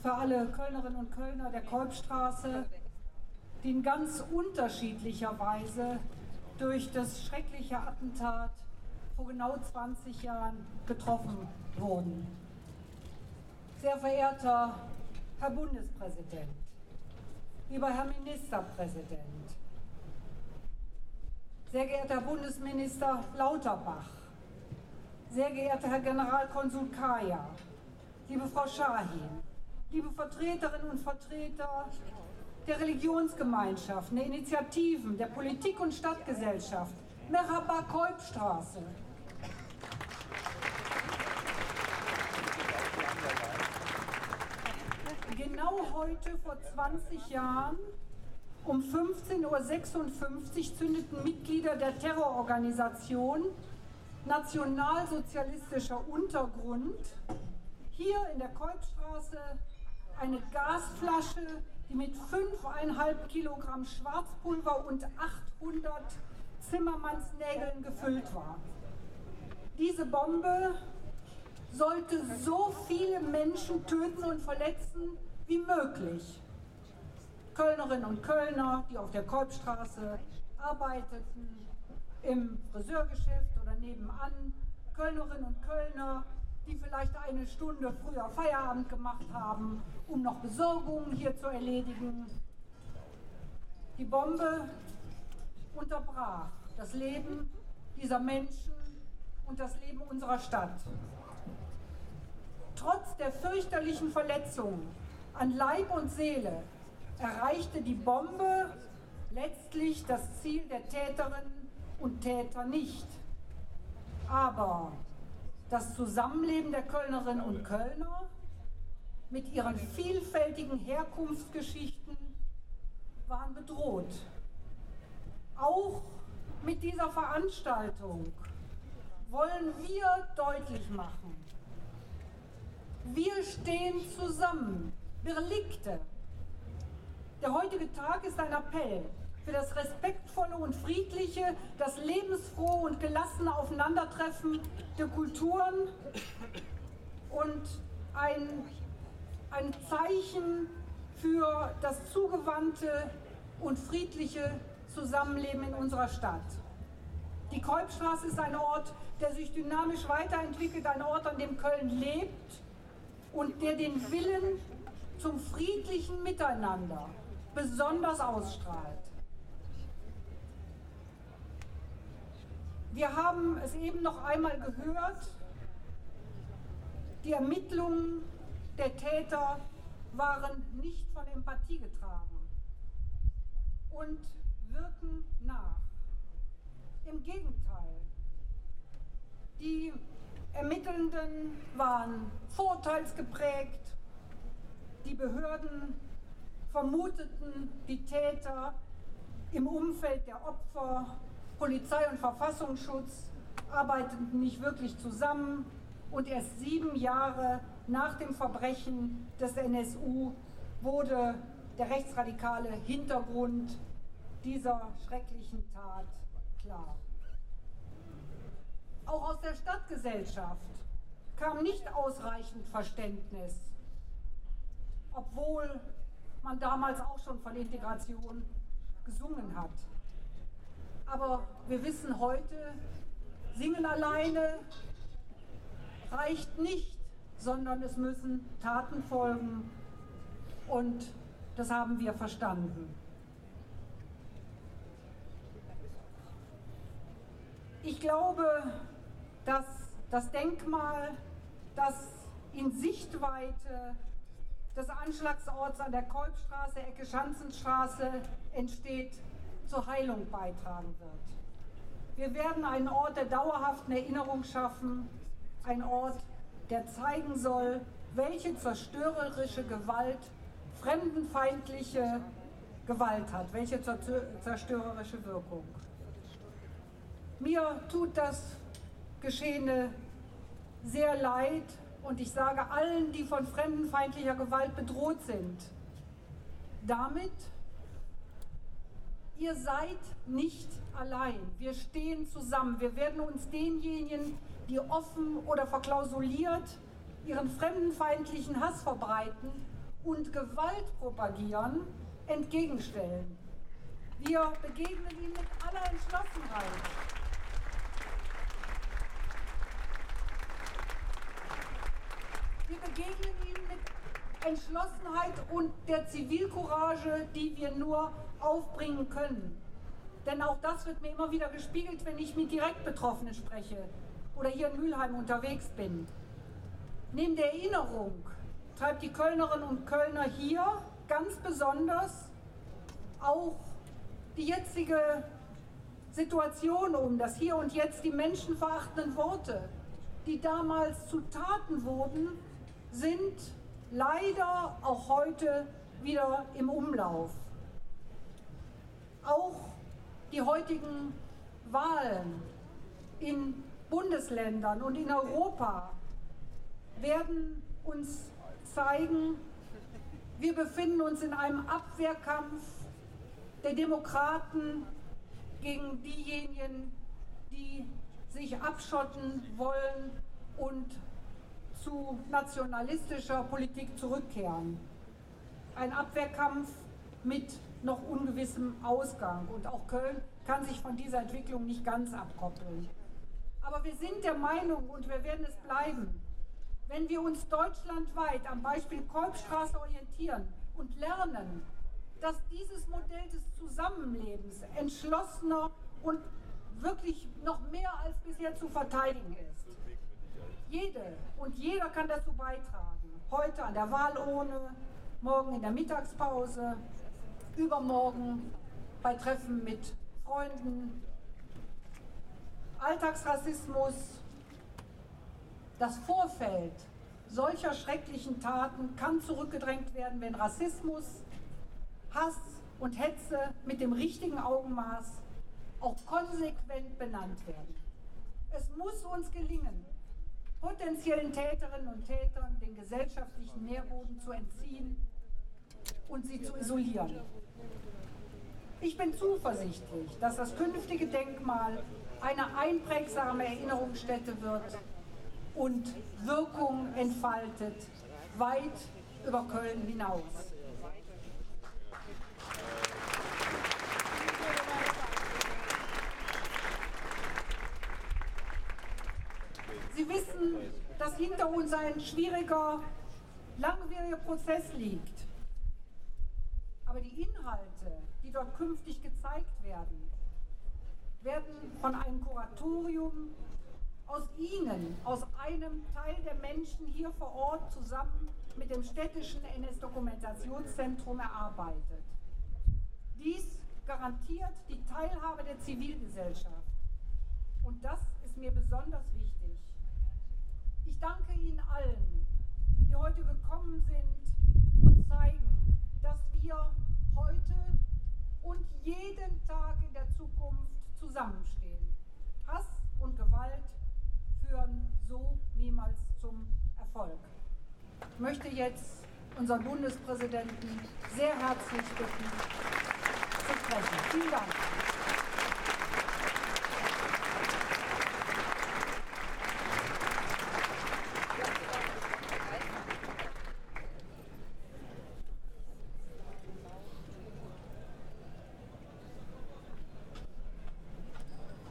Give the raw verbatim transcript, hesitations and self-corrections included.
für alle Kölnerinnen und Kölner der Kolbstraße, die in ganz unterschiedlicher Weise durch das schreckliche Attentat vor genau zwanzig Jahren getroffen wurden. Sehr verehrter Herr Bundespräsident, lieber Herr Ministerpräsident, sehr geehrter Herr Bundesminister Lauterbach, sehr geehrter Herr Generalkonsul Kaya, liebe Frau Schahin, liebe Vertreterinnen und Vertreter der Religionsgemeinschaften, der Initiativen, der Politik- und Stadtgesellschaft, Merhaba Kolbstraße. Genau heute vor zwanzig Jahren um fünfzehn Uhr sechsundfünfzig zündeten Mitglieder der Terrororganisation Nationalsozialistischer Untergrund hier in der Kolbstraße eine Gasflasche, die mit fünf Komma fünf Kilogramm Schwarzpulver und achthundert Zimmermannsnägeln gefüllt war. Diese Bombe sollte so viele Menschen töten und verletzen wie möglich. Kölnerinnen und Kölner, die auf der Kolbstraße arbeiteten, im Friseurgeschäft oder nebenan, Kölnerinnen und Kölner, die vielleicht eine Stunde früher Feierabend gemacht haben, um noch Besorgungen hier zu erledigen. Die Bombe unterbrach das Leben dieser Menschen und das Leben unserer Stadt. Trotz der fürchterlichen Verletzungen an Leib und Seele erreichte die Bombe letztlich das Ziel der Täterinnen und Täter nicht. Aber das Zusammenleben der Kölnerinnen und Kölner mit ihren vielfältigen Herkunftsgeschichten waren bedroht. Auch mit dieser Veranstaltung wollen wir deutlich machen: Wir stehen zusammen. Birlikte. Der heutige Tag ist ein Appell für das respektvolle und friedliche, das lebensfrohe und gelassene Aufeinandertreffen der Kulturen und ein, ein Zeichen für das zugewandte und friedliche Zusammenleben in unserer Stadt. Die Kolbstraße ist ein Ort, der sich dynamisch weiterentwickelt, ein Ort, an dem Köln lebt und der den Willen zum friedlichen Miteinander besonders ausstrahlt. Wir haben es eben noch einmal gehört, die Ermittlungen der Täter waren nicht von Empathie getragen und wirken nach. Im Gegenteil, die Ermittelnden waren vorurteilsgeprägt, die Behörden vermuteten die Täter im Umfeld der Opfer. Polizei und Verfassungsschutz arbeiteten nicht wirklich zusammen und erst sieben Jahre nach dem Verbrechen des N S U wurde der rechtsradikale Hintergrund dieser schrecklichen Tat klar. Auch aus der Stadtgesellschaft kam nicht ausreichend Verständnis, obwohl man damals auch schon von Integration gesungen hat. Aber wir wissen heute, singen alleine reicht nicht, sondern es müssen Taten folgen und das haben wir verstanden. Ich glaube, dass das Denkmal, das in Sichtweite des Anschlagsorts an der Kolbstraße, Ecke Schanzenstraße entsteht, zur Heilung beitragen wird. Wir werden einen Ort der dauerhaften Erinnerung schaffen, ein Ort, der zeigen soll, welche zerstörerische Gewalt, fremdenfeindliche Gewalt hat, welche zerstörerische Wirkung. Mir tut das Geschehene sehr leid und ich sage allen, die von fremdenfeindlicher Gewalt bedroht sind, damit: Ihr seid nicht allein. Wir stehen zusammen. Wir werden uns denjenigen, die offen oder verklausuliert ihren fremdenfeindlichen Hass verbreiten und Gewalt propagieren, entgegenstellen. Wir begegnen ihm mit aller Entschlossenheit. Wir begegnen ihm mit Entschlossenheit und der Zivilcourage, die wir nur aufbringen können. Denn auch das wird mir immer wieder gespiegelt, wenn ich mit Direktbetroffenen spreche oder hier in Mülheim unterwegs bin. Neben der Erinnerung treibt die Kölnerinnen und Kölner hier ganz besonders auch die jetzige Situation um, dass hier und jetzt die menschenverachtenden Worte, die damals zu Taten wurden, sind leider auch heute wieder im Umlauf. Auch die heutigen Wahlen in Bundesländern und in Europa werden uns zeigen, wir befinden uns in einem Abwehrkampf der Demokraten gegen diejenigen, die sich abschotten wollen und zu nationalistischer Politik zurückkehren. Ein Abwehrkampf mit noch ungewissem Ausgang. Und auch Köln kann sich von dieser Entwicklung nicht ganz abkoppeln. Aber wir sind der Meinung, und wir werden es bleiben, wenn wir uns deutschlandweit am Beispiel Kolbstraße orientieren und lernen, dass dieses Modell des Zusammenlebens entschlossener und wirklich noch mehr als bisher zu verteidigen ist. Jede und jeder kann dazu beitragen. Heute an der Wahlurne, morgen in der Mittagspause, übermorgen bei Treffen mit Freunden. Alltagsrassismus, das Vorfeld solcher schrecklichen Taten kann zurückgedrängt werden, wenn Rassismus, Hass und Hetze mit dem richtigen Augenmaß auch konsequent benannt werden. Es muss uns gelingen, potenziellen Täterinnen und Tätern den gesellschaftlichen Nährboden zu entziehen und sie zu isolieren. Ich bin zuversichtlich, dass das künftige Denkmal eine einprägsame Erinnerungsstätte wird und Wirkung entfaltet, weit über Köln hinaus. Sie wissen, dass hinter uns ein schwieriger, langwieriger Prozess liegt. Aber die Inhalte, die dort künftig gezeigt werden, werden von einem Kuratorium aus Ihnen, aus einem Teil der Menschen hier vor Ort zusammen mit dem städtischen N S-Dokumentationszentrum erarbeitet. Dies garantiert die Teilhabe der Zivilgesellschaft. Und das ist mir besonders wichtig. Ich danke Ihnen allen, die heute gekommen sind und zeigen, dass wir heute und jeden Tag in der Zukunft zusammenstehen. Hass und Gewalt führen so niemals zum Erfolg. Ich möchte jetzt unseren Bundespräsidenten sehr herzlich bitten, zu sprechen. Vielen Dank.